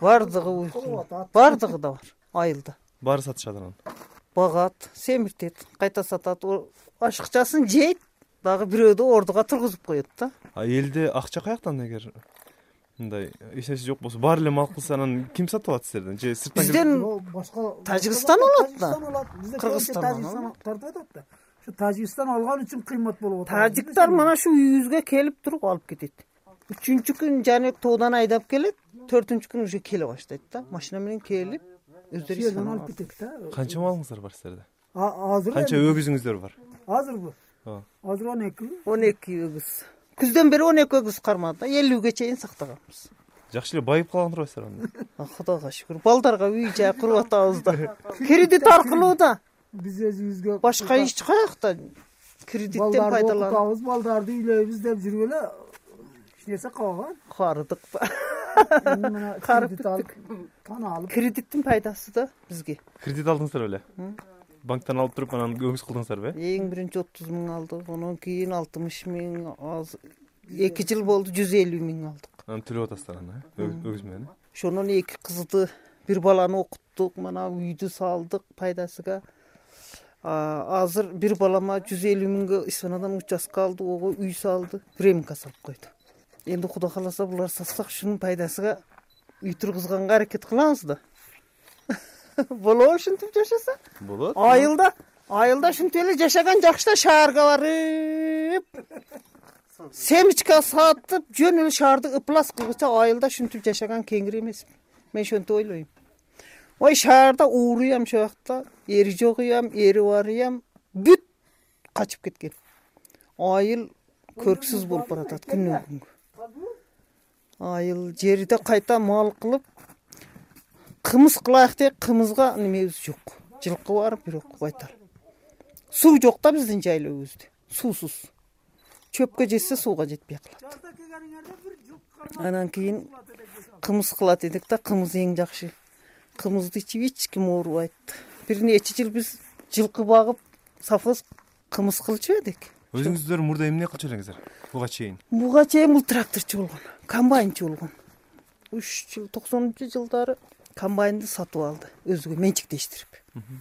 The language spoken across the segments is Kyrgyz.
Бардығы уйкулуу. Бардығы да бар. Айылда. Баары сатышат анан. Багат, семиртет, кайта сатат, ашыкчасын жейт, дагы бирөөдү ордуга тургузуп коет да. Элде акча каяктан эгер мындай эч нерсе жок болсо, баары эле мал кылса анан ким сатып алат сиздерден? Же сырттан Бизден Тажикстан алат да. Кыргызстан тартып атат да. Şu Tacikistan algan için kıymet bolup atат. Тажиктар мына ушу үйүбүзгө келип туруп алып кетет. 3-чү күн жанек тоодан айдап келет, 4-чү күн уже келе баштайт да. Машина менен келип, өздөрү Yerden alıp кетет да. Канча малыңыздар бар сиздерде? Азыр Канча өгүзүңүздөр бар? Азыр бу. Азыр 12. 12 өгүз. Күздөн бери 12 өгүз кармады. 50ге чейин сактаганбыз. Жакшы эле байып калган турбайсыздар анда? Кудайга шүгүр. Балдарга үй жай куруп атабыз да. Кредит аркылуу да. Biz özümüzge Башка эч каякта кредиттен пайдаланып Балдарды балдарды үйлөйбүз деп жүргөлө эч нерсе калган. карыдык. Кредит алып, тана алып. Кредиттин пайдасы да бизге. Кредит алдыңыздар беле? Банктан алып туруп анан өгүз кылдыңыздарбы? Эң биринчи 30 миң алдык, анан кийин 60 миң, 2 жыл болду 150 миң алдык. Анан төлөп атасыздар аны, өгүз менен. Ошонун 2 кызды, бир баланы окуттук, мына үйдү салдык пайдасыга. Азыр бир балама 150 миңге Исфанадан участка алды, ого үй салды, временка салып койду. Энди Кудай кааласа булар сатсак, шунун пайдасыга үй тургузганга аракет кылабыз да. Болобу ушинтип жашаса? Болот. Айылда ушинтип эле жашаган жакшы, шаарга барып, семечка сатып, жөн эле шаарды ыплас кылгыча айылда ушинтип жашаган кеңири эмес. Мен ошентип ойлойм. Ой, шаарда ууруям шоякта, ери жогуям, ери барыям, бүт качып кеткен. Айыл көрксүз болуп баратат күнөн күнгө. Айыл жерде кайта мал кылып, кымыз кылайык деп, кымызга немебиз жок. Жылкы бар, бирок байтал. Суу жок да биздин жайлообузда. Суусуз. Чөпкө жетсе сууга жетпей калат. Анан кийин кымыз кылат эдик да, кымыз эң жакшы. Кымызды ичип эч ким оорубайт. Бир нече жыл биз жылкы багып, совхоз кымыз кылчу эдик. Өзүңүздөр мурда эмне кылчу элеңиздер? Буга чейин. Буга чейин бул тракторчу болгон, комбайнчы болгон. 3 жыл 90-жылдары комбайнды сатып алды, өзүгө менчиктештирип.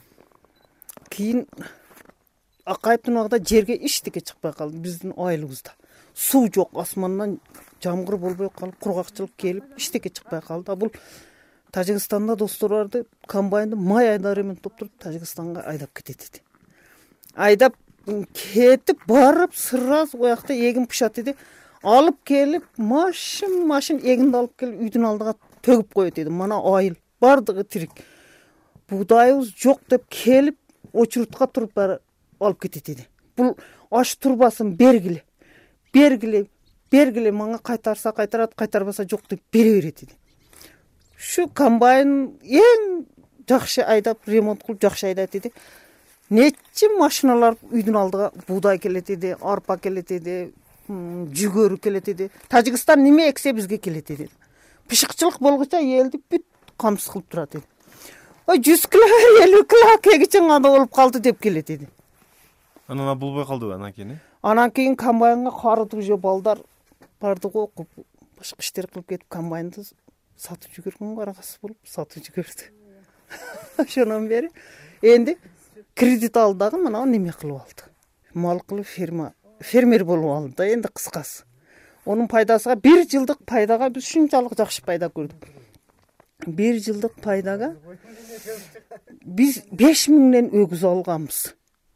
Кийин акайыптын убагында жерге эчтеке чыкпай калды биздин айылыбызда. Суу жок, асмандан жамгыр болбой калып, кургакчылык келип, эчтеке чыкпай калды. Бул Тажикстанда достор барды, комбайнды май айдары менен топтуруп Тажикстанга айдап кетет эди. Айдап кетип барып, сразу оякта эгин пышат эди. Алып келип, машин эгинди алып келип үйдүн алдыга төгүп коет эди. Мана айыл бардыгы тирик. Будайыбыз жок деп келип, очурутка туруп алып кетет эди. Бул аш турбасын бергиле. Бергиле мага кайтарса кайтарат, кайтарбаса жок деп бере берет эди. Şu комбайн эң жакшы айдап, ремонт кылып жакшы айдайт эди. Нече машиналар үйдүн алдыга буудай келет эди, арпа келет эди, жүгөрү келет эди. Тажикстан неме эксе бизге келет эди. Пышыкчылык болгуча элди бүт камсыз кылып турат эди. Ой 100 кило, 50 кило кегичең анда болуп калды деп келет эди. Анан болбой калдыбы анан кийин? Анан кийин комбайнга карыды уже балдар барды окуп, башка иштер кылып кетип комбайнды сатып жүгөргөнгө аракасы болуп сатып жүгөрдү. Ошондон бери энди кредит алды дагы мына неме кылып алды. Мал кылып фермер болуп алды да энди кыскасы. Онун пайдасыга 1 жылдык пайдага биз шунчалык жакшы пайда көрдүк. 1 жылдык пайдага биз 5 миңден өгүз алганбыз.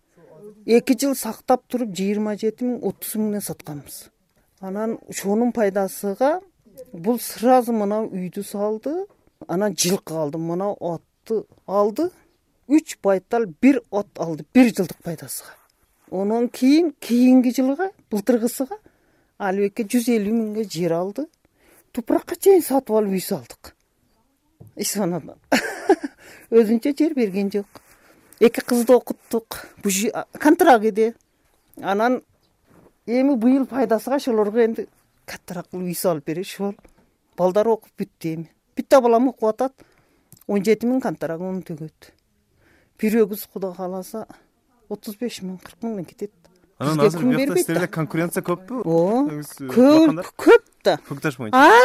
2 жыл сактап туруп 27 миң, 30 миңден сатканбыз. Анан ошонун пайдасыга бул сразу мына үйдү салды, анан жылкы алды, мына атты алды. 3 байтал 1 от алды 1 жылдык пайдасыга. Онон кийинки жылга, былтыргысыга албекке 150 миңге жер алды. Тупракка чейин сатып алып үй салдык. Исфанадан. Өзүнчө жер берген жок. 2 кызды окуттук. Бу контракт эди. Анан эми быйыл пайдасыга ошолорго энди каттараак үй салып бериш бол. Балдар окуп бүттү эми. Битте балам окуп атат. 17 миң контрагын төгөт. Бир өгүз Кудай кааласа 35 миң, 40 миңден кетет. Анан азыр бuyakta сиздерде конкуренция көппү? Көп да. Көкташ боюнча. Ар бир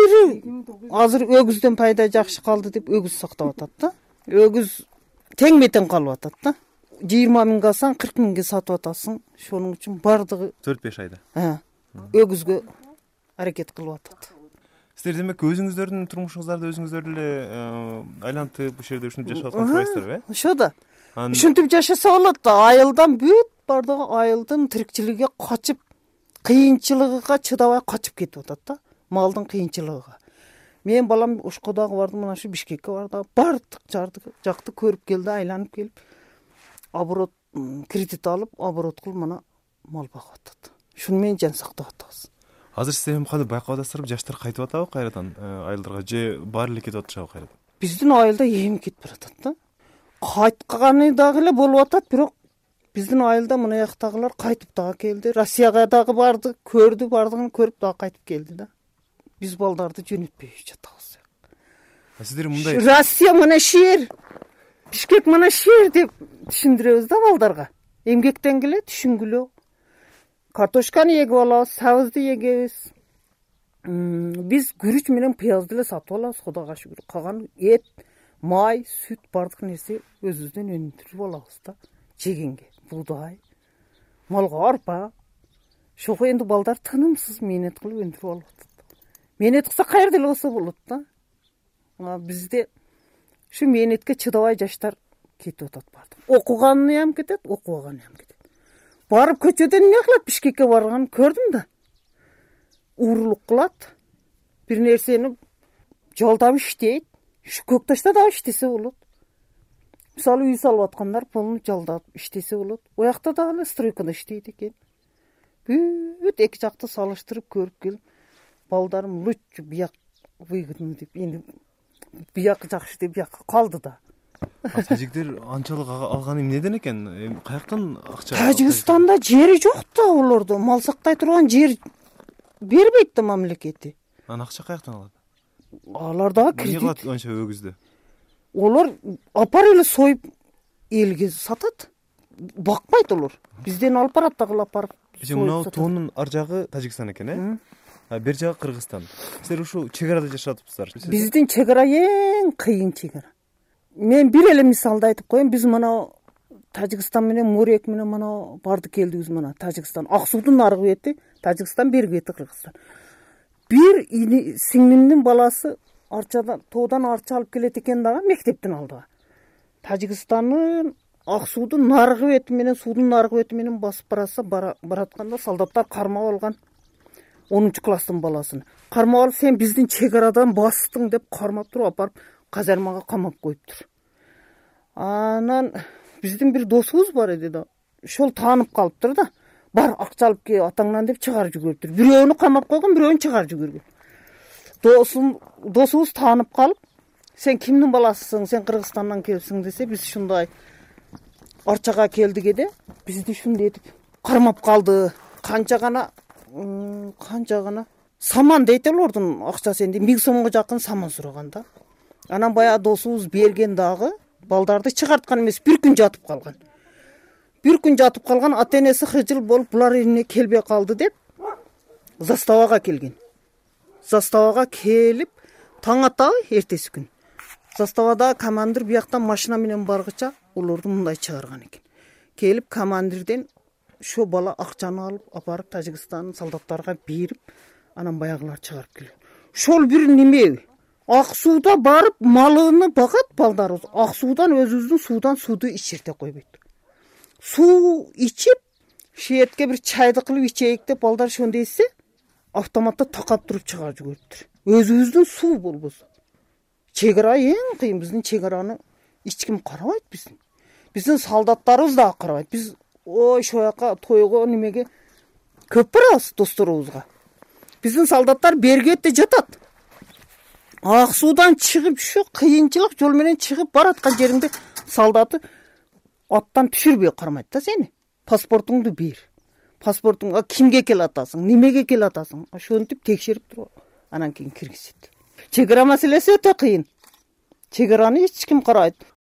азыр өгүздөн пайда жакшы калды деп өгүз сактап атат да. Өгүз тең метен калып атат да. 20 миңге алсаң 40 миңге сатып атасың. Шонун үчүн бардыгы 4-5 айда. Өгүзгө аракет кылып атат. Сиздер демек өзүңүздөрдүн турмушуңуздарды өзүңүздөр эле айлантып ушул жерде ушинтип жашап аткан турасыздарбы, э? Ошо да. Ушинтип жашаса болот да. Айылдан бүт бардыгы айылдын тирикчилиги качып, кыйынчылыгына чыдабай качып кетип атат да. Малдын кыйынчылыгына. Мен балам Ошкодагы бардым, мына ушу Бишкекке барды. Бардык жакты көрүп келди, айланып келип, оборот кредит алып, оборот кылып мына мал багып атат. Шуну менен жан сактап атабыз. Азыр сиздер кандай байкап атасыздарбы? Жаштар кайтып атабы кайрадан айылдарга же баары эле кетип атышабы кайрадан? Биздин айылда эми кетип баратат да. Кайтканы дагы эле болуп атат, бирок биздин айылда мына жактагылар кайтып дагы келди. Россияга дагы барды, көрдү, бардыгын көрүп дагы кайтып келди да. Биз балдарды жөнөтпөй жатабыз. Сиздер мындай Россия мына шер, Бишкек мына шер деп түшүндүрөбүз да балдарга. Эмгектен келет, түшүнгүлө. Картошканы егип алабыз, сабызды егебиз. Биз күрүч менен пыязды эле сатып алабыз, Кудайга шүгүр. Калган эт, май, сүт бардык нерсе өзүбүздөн өндүрүп алабыз да. Жегенге буудай, малга арпа. Шого энди балдар тынымсыз менет кылып өндүрүп алып атат. Менет кылса кайерде эле болсо болот да. Бизде ушу менетке чыдабай жаштар кетип атат бардык. Окуганы ham кетет, окубаганы ham кетет. Барып көчөдөн эмне кылат? Бишкекке барганын көрдүм да. Уурулук кылат. Бир нерсени жолдап иштейт. Ушу көк ташта да иштесе болот. Мисалы үй салып аткандар полну жалдап иштесе болот. Оякта дагы эле стройкада иштейт экен. Бүт эки жакты салыштырып көрүп келип, балдарым лучше бияк выгодно деп, эndi бияк жакшы деп биякка калды да. Тажиктер анчалык алганы эмнеден экен? Каяктан акча? Тажикстанда жери жок да олордо. Мал сактай турган жер бербейт да мамлекети. Анан акча каяктан алат? Алар дагы кредит. Эмне кылат анча өгүздү? Олар апар эле союп элге сатат. Бакпайт олар. Бизден алып барат дагы апарып. Мына тоонун ар жагы Тажикстан экен, э? Бер жагы Кыргызстан. Сиздер ушул чек арада жашап атыпсыздар. Биздин чек ара эң кыйын чек ара. Мен бир эле мисалды айтып коеюн. Биз мына Тажикстан менен Морек менен мына барды келдибиз мына Тажикстан. Ак суудун наркы бети Тажикстан, берги бети Кыргызстан. Бир сиңлимдин баласы арчадан, тоодан арча алып келет экен дагы мектептин алдыга. Тажикстандын ак суудун наркы бети менен, суудун наркы бети менен басып баратканда солдаттар кармап алган 10-класстын баласын. Кармап алып, сен биздин чек арадан бастың деп кармап туруп апарып казармага камап коюптур. Анан биздин бир досубуз бар эди да. Ошол таанып калыптыр да. Бар акча алып кел атаңдан деп чыгарып жүгүрүптүр. Бирөөнү камап койгон, бирөөнү чыгарып жүгүргөн. Досубуз таанып калып, сен кимдин баласысың, сен Кыргызстандан келипсиң десе, биз ушундай арчага келдик эде. Бизди ушундай этип кармап калды. Канча гана саман дейт олордун акчасы, энди 1000 сомго жакын саман сураган да. Анан баягы досубуз берген дагы балдарды чыгарткан эмес, бир күн жатып калган. Бир күн жатып калган, ата-энеси хыжыл болуп, булар элине келбей калды деп заставага келген. Заставага келип, таң ата эртеси күн. Заставада командир бияктан машина менен баргыча олорду мындай чыгарган экен. Келип командирден ошо бала акчаны алып апарып Тажикстандын солдаттарга берип, анан баягылар чыгарып келген. Ошол бир неме ак сууда барып малыны багат балдарыбыз. Ак суудан өзүбүздүн сууду ичирте койбойт. Суу ичип, шеетке бир чайды кылып ичейик деп балдар ошондой эссе, автоматта такап туруп чыгарып жүгүрүптүр. Өзүбүздүн суу болбосо. Чек ара эң кыйын, биздин чек араны эч ким карабайт биздин. Биздин солдаттарыбыз да карабайт. Биз ошол жака тойго немеге көп барабыз досторубузга. Биздин солдаттар бергетте жатат. Ак суудан чыгып, ушу кыйынчылык жол менен чыгып бараткан жериңде солдаты аттан түшүрбөй кармайт да сени. Паспортуңду бер. Паспортуңга кимге келатасың, немеге келатасың, ошентип текшерип туруп, анан кийин киргизет. Чек ара маселеси өтө кыйын. Чек араны эч ким карабайт.